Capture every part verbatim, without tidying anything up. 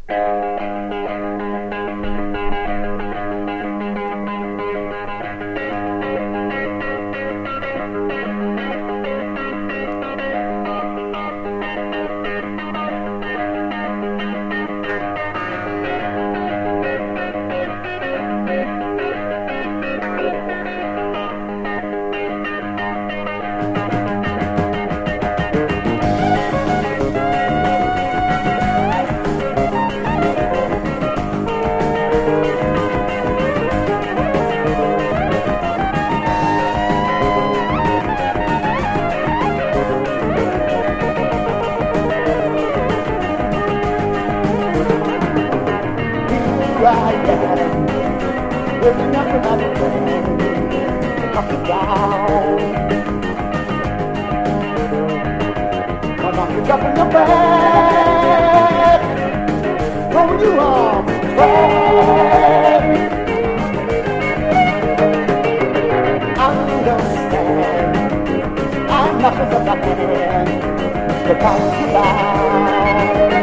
Right down, there's nothing I can do. Knock it down. I knock it up in the back. Throw you off track. Understand, I'm nothing but a man to pass you by.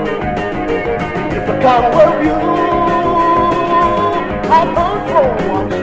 Come with you, I control one.